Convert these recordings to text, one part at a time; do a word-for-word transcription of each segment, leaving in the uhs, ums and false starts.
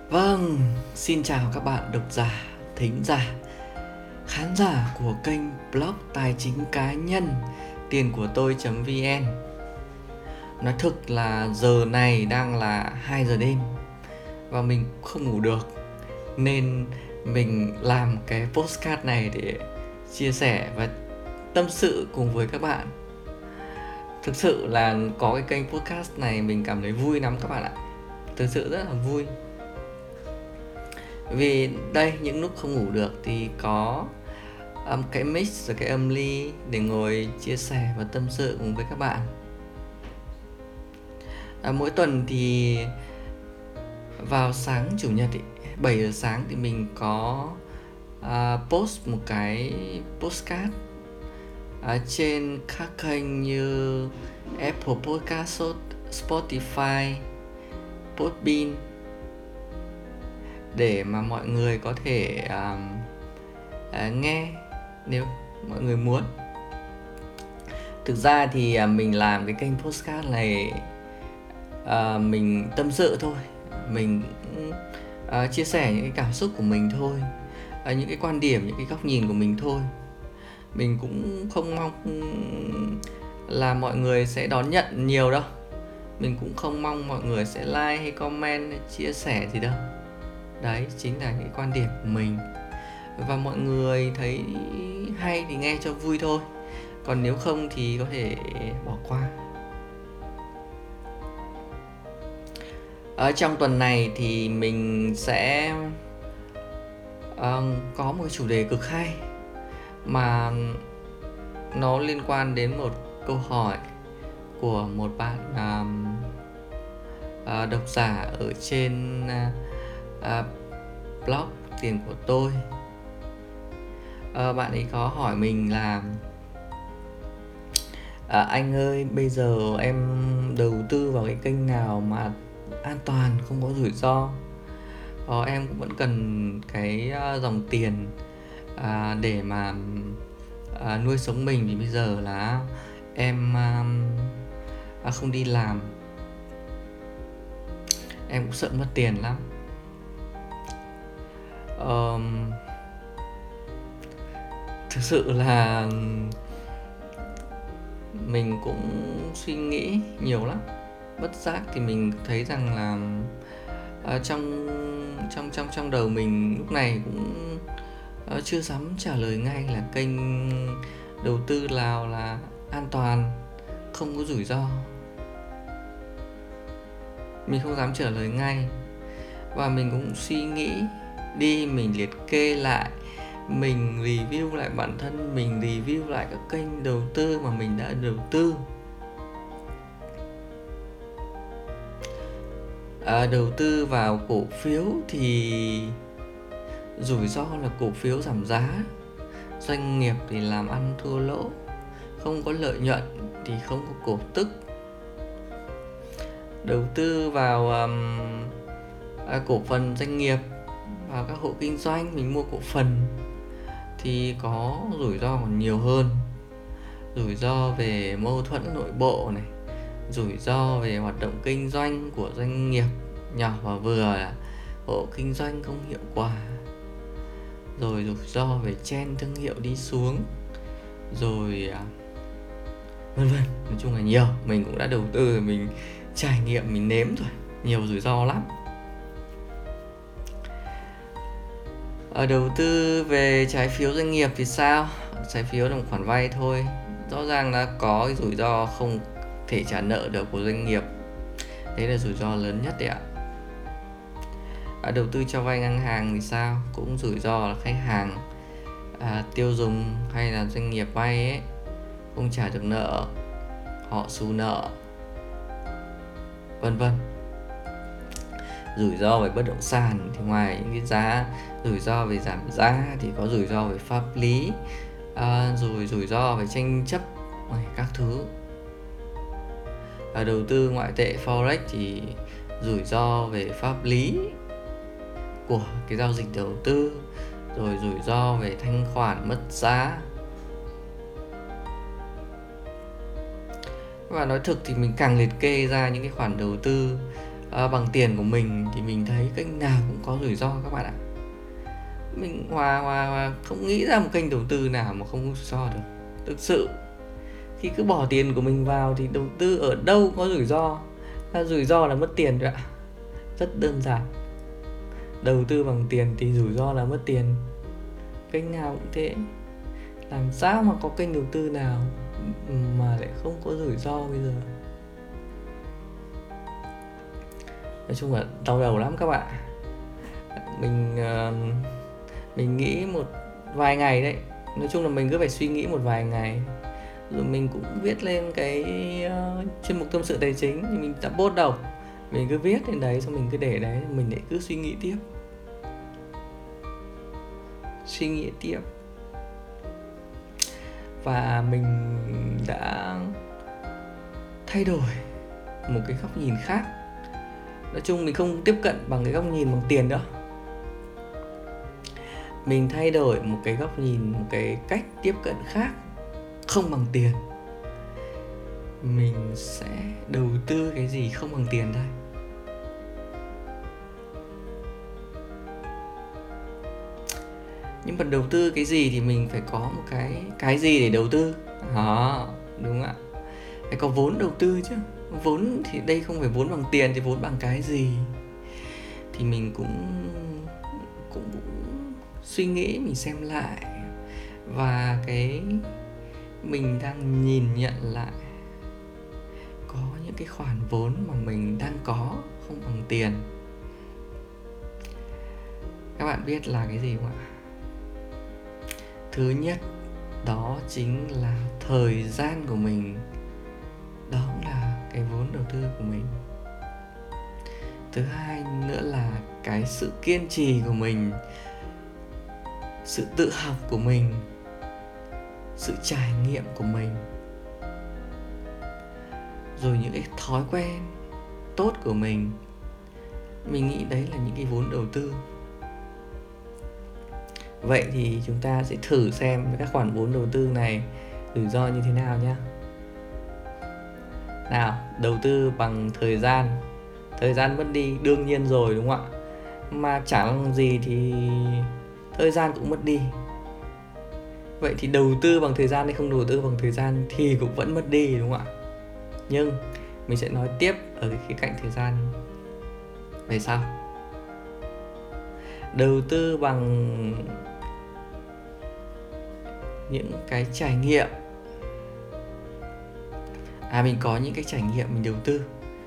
Vâng, xin chào các bạn độc giả, thính giả, khán giả của kênh blog tài chính cá nhân tiền của tôi.vn. Nói thực là giờ này đang là hai giờ đêm và mình không ngủ được, nên mình làm cái podcast này để chia sẻ và tâm sự cùng với các bạn. Thực sự là có cái kênh podcast này mình cảm thấy vui lắm các bạn ạ. Thực sự rất là vui. Vì đây, những lúc không ngủ được thì có um, cái mix rồi cái âm ly để ngồi chia sẻ và tâm sự cùng với các bạn. À, mỗi tuần thì vào sáng chủ nhật ý, bảy giờ sáng thì mình có uh, post một cái postcard uh, trên các kênh như Apple Podcast, Spotify, Podbean, để mà mọi người có thể uh, uh, nghe nếu mọi người muốn. Thực ra thì uh, mình làm cái kênh podcast này uh, mình tâm sự thôi, mình uh, chia sẻ những cái cảm xúc của mình thôi, uh, những cái quan điểm, những cái góc nhìn của mình thôi. Mình cũng không mong là mọi người sẽ đón nhận nhiều đâu, mình cũng không mong mọi người sẽ like hay comment hay chia sẻ gì đâu. Đấy chính là những quan điểm của mình, và mọi người thấy hay thì nghe cho vui thôi, còn nếu không thì có thể bỏ qua. Ở trong tuần này thì mình sẽ uh, có một chủ đề cực hay mà nó liên quan đến một câu hỏi của một bạn uh, uh, độc giả ở trên uh, uh, blog tiền của tôi. Uh, bạn ấy có hỏi mình là À, anh ơi, bây giờ em đầu tư vào cái kênh nào mà an toàn, không có rủi ro? Ờ, em cũng vẫn cần cái uh, dòng tiền uh, để mà uh, nuôi sống mình, vì bây giờ là em uh, uh, không đi làm, em cũng sợ mất tiền lắm. Uh, thực sự là mình cũng suy nghĩ nhiều lắm. Bất giác thì mình thấy rằng là uh, trong trong trong trong đầu mình lúc này cũng uh, chưa dám trả lời ngay là kênh đầu tư nào là an toàn, không có rủi ro. Mình không dám trả lời ngay, và mình cũng suy nghĩ đi, mình liệt kê lại, mình review lại bản thân, mình review lại các kênh đầu tư mà mình đã đầu tư. À, đầu tư vào cổ phiếu thì rủi ro là cổ phiếu giảm giá, doanh nghiệp thì làm ăn thua lỗ, không có lợi nhuận thì không có cổ tức. Đầu tư vào um, à, cổ phần doanh nghiệp, vào các hộ kinh doanh, mình mua cổ phần thì có rủi ro còn nhiều hơn. Rủi ro về mâu thuẫn nội bộ này, rủi ro về hoạt động kinh doanh của doanh nghiệp nhỏ và vừa, là hộ kinh doanh không hiệu quả, rồi rủi ro về chen thương hiệu đi xuống, rồi vân vân. Nói chung là nhiều, mình cũng đã đầu tư rồi, mình trải nghiệm, mình nếm rồi, nhiều rủi ro lắm. Ở đầu tư về trái phiếu doanh nghiệp thì sao? Trái phiếu là một khoản vay thôi, rõ ràng là có cái rủi ro không thể trả nợ được của doanh nghiệp, đấy là rủi ro lớn nhất đấy ạ. À, đầu tư cho vay ngân hàng thì sao? Cũng rủi ro là khách hàng à, tiêu dùng hay là doanh nghiệp vay ấy không trả được nợ, họ xù nợ, vân vân. Rủi ro về bất động sản thì ngoài những cái giá rủi ro về giảm giá thì có rủi ro về pháp lý, à, rồi rủi ro về tranh chấp các thứ. À, đầu tư ngoại tệ forex thì rủi ro về pháp lý của cái giao dịch đầu tư, rồi rủi ro về thanh khoản mất giá. Và nói thực thì mình càng liệt kê ra những cái khoản đầu tư à, bằng tiền của mình thì mình thấy kênh nào cũng có rủi ro các bạn ạ. Mình hòa hòa, hòa không nghĩ ra một kênh đầu tư nào mà không có rủi ro được. Thực sự khi cứ bỏ tiền của mình vào thì đầu tư ở đâu có rủi ro, là rủi ro là mất tiền rồi ạ. Rất đơn giản. Đầu tư bằng tiền thì rủi ro là mất tiền. Kênh nào cũng thế. Làm sao mà có kênh đầu tư nào mà lại không có rủi ro bây giờ. Nói chung là đau đầu lắm các bạn. Mình uh, mình nghĩ một vài ngày đấy. Nói chung là mình cứ phải suy nghĩ một vài ngày. Rồi mình cũng viết lên cái uh, chuyên mục tâm sự tài chính thì mình đã post đầu. Mình cứ viết lên đấy xong mình cứ để đấy, mình lại cứ suy nghĩ tiếp. Suy nghĩ tiếp. Và mình đã thay đổi một cái góc nhìn khác. Nói chung mình không tiếp cận bằng cái góc nhìn bằng tiền nữa. Mình thay đổi một cái góc nhìn, một cái cách tiếp cận khác, không bằng tiền. Mình sẽ đầu tư cái gì không bằng tiền đây. Nhưng mà đầu tư cái gì thì mình phải có một cái cái gì để đầu tư. Đó, đúng ạ. Phải có vốn đầu tư chứ. Vốn thì đây không phải vốn bằng tiền thì vốn bằng cái gì. Thì mình cũng cũng, cũng suy nghĩ, mình xem lại. Và cái mình đang nhìn nhận lại, có những cái khoản vốn mà mình đang có không bằng tiền. Các bạn biết là cái gì không ạ? Thứ nhất, đó chính là thời gian của mình. Đó cũng là cái vốn đầu tư của mình. Thứ hai nữa là cái sự kiên trì của mình, sự tự học của mình, sự trải nghiệm của mình, rồi những cái thói quen tốt của mình. Mình nghĩ đấy là những cái vốn đầu tư. Vậy thì chúng ta sẽ thử xem các khoản vốn đầu tư này rủi ro như thế nào nhé. Nào, đầu tư bằng thời gian. Thời gian mất đi đương nhiên rồi, đúng không ạ? Mà chẳng gì thì thời gian cũng mất đi. Vậy thì đầu tư bằng thời gian hay không đầu tư bằng thời gian thì cũng vẫn mất đi, đúng không ạ? Nhưng mình sẽ nói tiếp ở cái khía cạnh thời gian về sau. Đầu tư bằng những cái trải nghiệm. À, mình có những cái trải nghiệm mình đầu tư.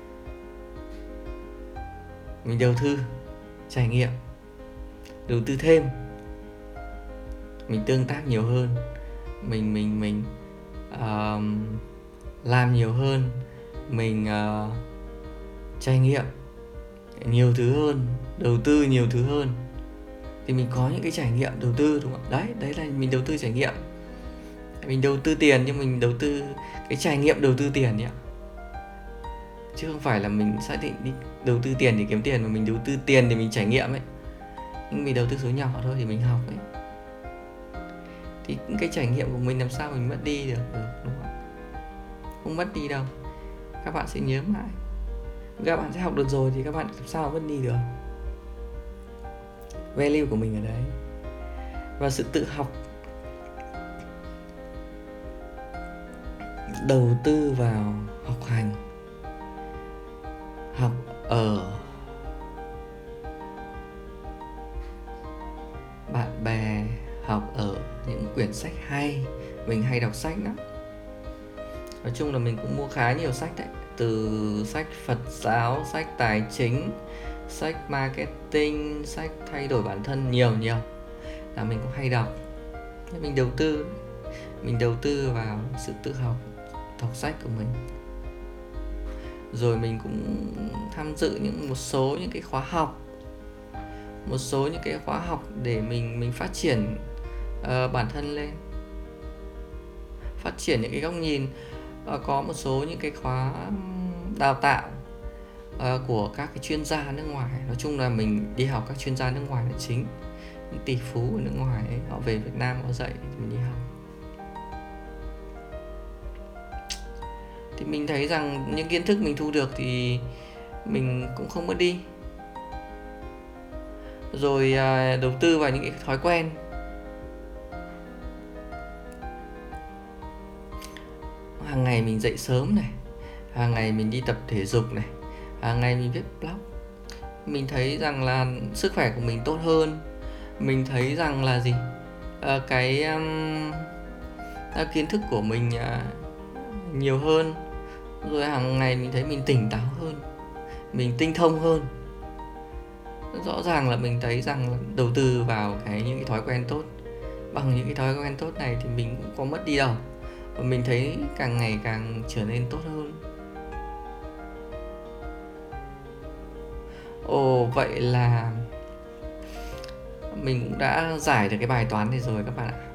Mình đầu tư, trải nghiệm, đầu tư thêm. Mình tương tác nhiều hơn. Mình mình mình uh, làm nhiều hơn. Mình uh, trải nghiệm nhiều thứ hơn, đầu tư nhiều thứ hơn. Thì mình có những cái trải nghiệm đầu tư, đúng không? Đấy, đấy là mình đầu tư trải nghiệm. Mình đầu tư tiền nhưng mình đầu tư cái trải nghiệm đầu tư tiền nhỉ. Chứ không phải là mình xác định đi đầu tư tiền để kiếm tiền, mà mình đầu tư tiền để mình trải nghiệm ấy. Nhưng mình đầu tư số nhỏ thôi thì mình học ấy. Thì cái trải nghiệm của mình làm sao mình mất đi được, được đúng không? Không mất đi đâu. Các bạn sẽ nhớ mãi. Các bạn sẽ học được rồi thì các bạn làm sao mất đi được. Value của mình ở đấy. Và sự tự học. Đầu tư vào học hành, học ở, bạn bè, học ở những quyển sách hay. Mình hay đọc sách lắm. Nói chung là mình cũng mua khá nhiều sách đấy. Từ sách Phật giáo, sách tài chính, sách marketing, sách thay đổi bản thân, nhiều nhiều là mình cũng hay đọc. Mình đầu tư Mình đầu tư vào sự tự học, đọc sách của mình. Rồi mình cũng tham dự những một số những cái khóa học, một số những cái khóa học để mình mình phát triển uh, bản thân lên, phát triển những cái góc nhìn. Uh, có một số những cái khóa đào tạo uh, của các cái chuyên gia nước ngoài. Nói chung là mình đi học các chuyên gia nước ngoài là chính. Những tỷ phú ở nước ngoài ấy, họ về Việt Nam họ dạy thì mình đi học. Thì mình thấy rằng những kiến thức mình thu được thì mình cũng không mất đi. Rồi à, đầu tư vào những cái thói quen. Hàng ngày mình dậy sớm này, hàng ngày mình đi tập thể dục này, hàng ngày mình viết blog. Mình thấy rằng là sức khỏe của mình tốt hơn. Mình thấy rằng là gì? À, cái um, kiến thức của mình uh, nhiều hơn. Rồi hàng ngày mình thấy mình tỉnh táo hơn, mình tinh thông hơn. Rõ ràng là mình thấy rằng là đầu tư vào cái những cái thói quen tốt, bằng những cái thói quen tốt này thì mình cũng có mất đi đâu. Và mình thấy càng ngày càng trở nên tốt hơn. Ồ, vậy là mình cũng đã giải được cái bài toán này rồi các bạn ạ.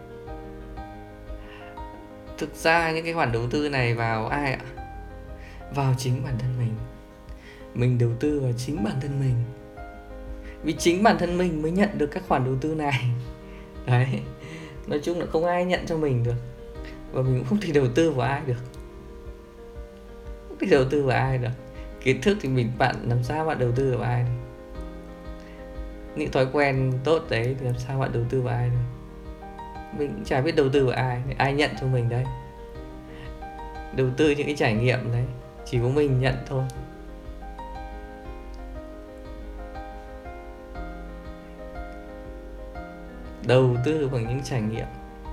Thực ra những cái khoản đầu tư này vào ai ạ? Vào chính bản thân mình. Mình đầu tư vào chính bản thân mình. Vì chính bản thân mình mới nhận được các khoản đầu tư này. Đấy. Nói chung là không ai nhận cho mình được. Và mình cũng không thể đầu tư vào ai được. Không thể đầu tư vào ai được. Kiến thức thì mình bạn làm sao bạn đầu tư vào ai được. Những thói quen tốt đấy thì làm sao bạn đầu tư vào ai được. Mình cũng chả biết đầu tư vào ai. Ai nhận cho mình đấy. Đầu tư những cái trải nghiệm đấy chỉ có mình nhận thôi. Đầu tư bằng những trải nghiệm.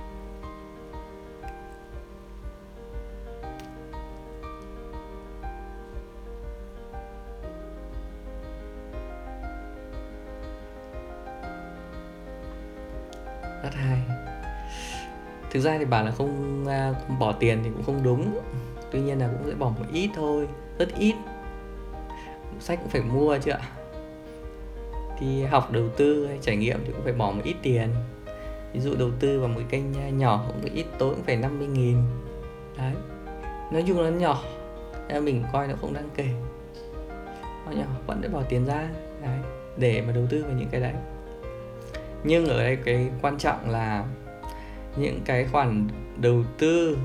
Rất hay. Thực ra thì bảo là không, không bỏ tiền thì cũng không đúng. Tuy nhiên là cũng sẽ bỏ một ít thôi, rất ít. Sách cũng phải mua chứ ạ. Thì học đầu tư hay trải nghiệm thì cũng phải bỏ một ít tiền. Ví dụ đầu tư vào một cái kênh nhỏ cũng phải ít, tối cũng phải năm mươi nghìn. Đấy. Nói chung là nó nhỏ, nên mình coi nó không đáng kể. Nó nhỏ vẫn phải bỏ tiền ra. Đấy. Để mà đầu tư vào những cái đấy. Nhưng ở đây cái quan trọng là những cái khoản đầu tư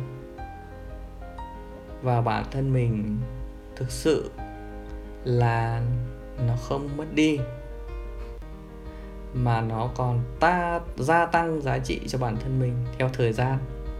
vào bản thân mình thực sự là nó không mất đi, mà nó còn ta gia tăng giá trị cho bản thân mình theo thời gian.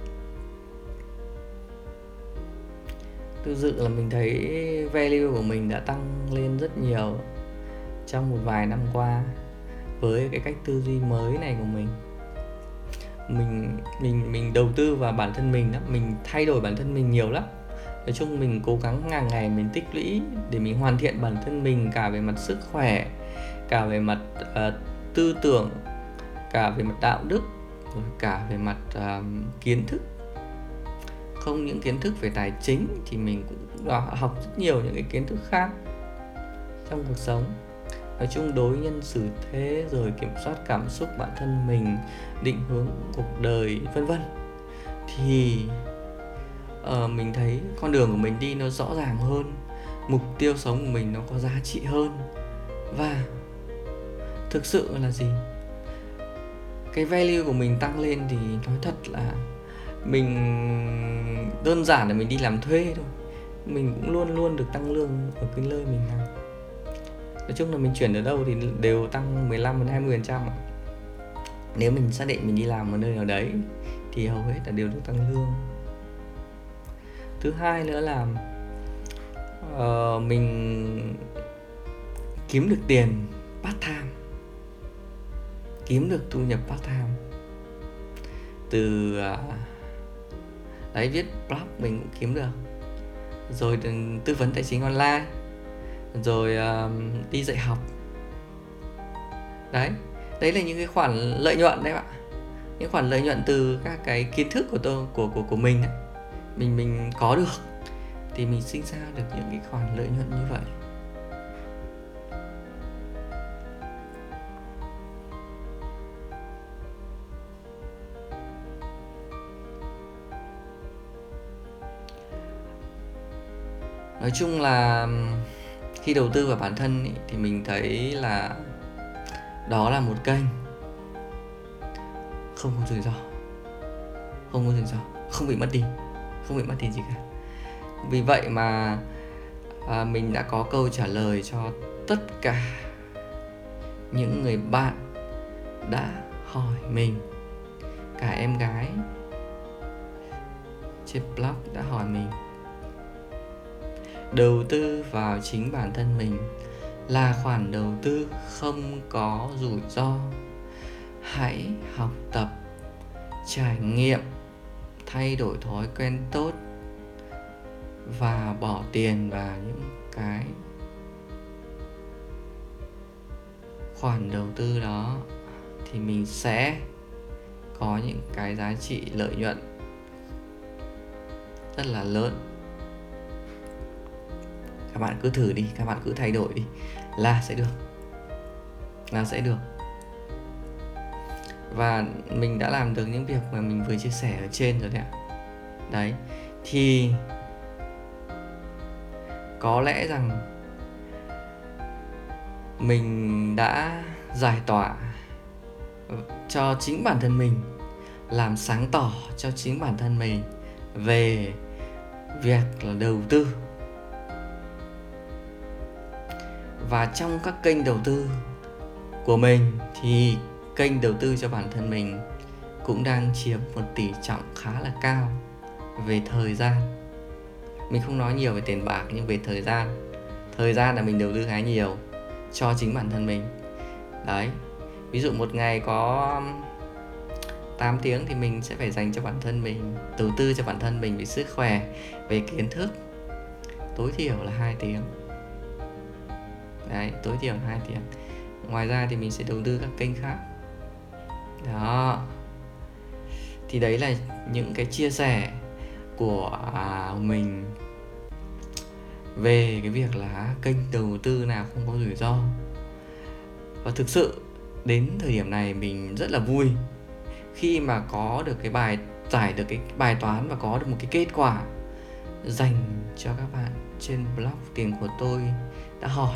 Thực sự là mình thấy value của mình đã tăng lên rất nhiều trong một vài năm qua với cái cách tư duy mới này của mình. Mình mình mình đầu tư vào bản thân mình đó, mình thay đổi bản thân mình nhiều lắm. Nói chung mình cố gắng hàng ngày mình tích lũy để mình hoàn thiện bản thân mình, cả về mặt sức khỏe, cả về mặt uh, tư tưởng, cả về mặt đạo đức, rồi cả về mặt uh, kiến thức. Không những kiến thức về tài chính thì mình cũng đã học rất nhiều những cái kiến thức khác trong cuộc sống. Nói chung đối nhân xử thế, rồi kiểm soát cảm xúc bản thân mình, định hướng cuộc đời, vân vân. Thì uh, mình thấy con đường của mình đi nó rõ ràng hơn, mục tiêu sống của mình nó có giá trị hơn. Và thực sự là gì? Cái value của mình tăng lên thì nói thật là mình đơn giản là mình đi làm thuê thôi, mình cũng luôn luôn được tăng lương ở cái nơi mình làm. Nói chung là mình chuyển ở đâu thì đều tăng mười lăm đến hai mươi phần trăm. Nếu mình xác định mình đi làm ở nơi nào đấy thì hầu hết là đều được tăng lương. Thứ hai nữa là uh, mình kiếm được tiền part time, kiếm được thu nhập part time. Từ uh, đấy, viết blog mình cũng kiếm được, rồi tư vấn tài chính online, rồi uh, đi dạy học. Đấy, đấy là những cái khoản lợi nhuận đấy bạn. Những khoản lợi nhuận từ các cái kiến thức của tôi, của của của mình đấy. Mình mình có được thì mình sinh ra được những cái khoản lợi nhuận như vậy. Nói chung là khi đầu tư vào bản thân ý, thì mình thấy là đó là một kênh không có rủi ro, không có rủi ro, không bị mất đi, không bị mất đi gì cả. Vì vậy mà à, mình đã có câu trả lời cho tất cả những người bạn đã hỏi mình. Cả em gái trên blog đã hỏi mình. Đầu tư vào chính bản thân mình là khoản đầu tư không có rủi ro. Hãy học tập, trải nghiệm, thay đổi thói quen tốt và bỏ tiền vào những cái khoản đầu tư đó thì mình sẽ có những cái giá trị lợi nhuận rất là lớn. Các bạn cứ thử đi, các bạn cứ thay đổi đi là sẽ được. Là sẽ được. Và mình đã làm được những việc mà mình vừa chia sẻ ở trên rồi đấy ạ. Đấy, thì có lẽ rằng mình đã giải tỏa cho chính bản thân mình, làm sáng tỏ cho chính bản thân mình về việc là đầu tư. Và trong các kênh đầu tư của mình thì kênh đầu tư cho bản thân mình cũng đang chiếm một tỷ trọng khá là cao về thời gian. Mình không nói nhiều về tiền bạc nhưng về thời gian. Thời gian là mình đầu tư khá nhiều cho chính bản thân mình. Đấy, ví dụ một ngày có tám tiếng thì mình sẽ phải dành cho bản thân mình, đầu tư cho bản thân mình về sức khỏe, về kiến thức. Tối thiểu là hai tiếng. Đấy, tối thiểu là hai tiếng. Ngoài ra thì mình sẽ đầu tư các kênh khác. Đó. Thì đấy là những cái chia sẻ của mình về cái việc là kênh đầu tư nào không có rủi ro. Và thực sự đến thời điểm này mình rất là vui khi mà có được cái bài giải được cái bài toán và có được một cái kết quả dành cho các bạn trên blog Tiền Của Tôi đã hỏi.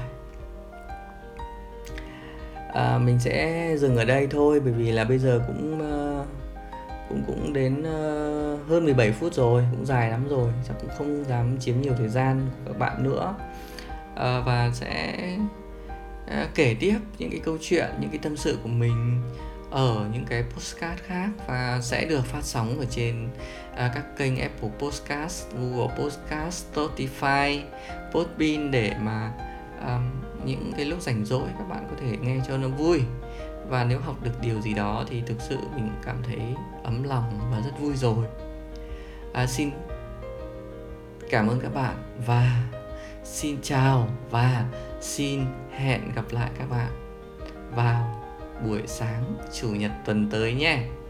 À, mình sẽ dừng ở đây thôi, bởi vì là bây giờ cũng uh, cũng cũng đến uh, hơn mười bảy phút rồi, cũng dài lắm rồi, chắc cũng không dám chiếm nhiều thời gian của các bạn nữa. À, và sẽ uh, kể tiếp những cái câu chuyện, những cái tâm sự của mình ở những cái podcast khác và sẽ được phát sóng ở trên uh, các kênh Apple Podcast, Google Podcast, Spotify, Podbean để mà um, những cái lúc rảnh rỗi các bạn có thể nghe cho nó vui. Và nếu học được điều gì đó thì thực sự mình cảm thấy ấm lòng và rất vui rồi. À, xin cảm ơn các bạn và xin chào và xin hẹn gặp lại các bạn vào buổi sáng Chủ nhật tuần tới nhé.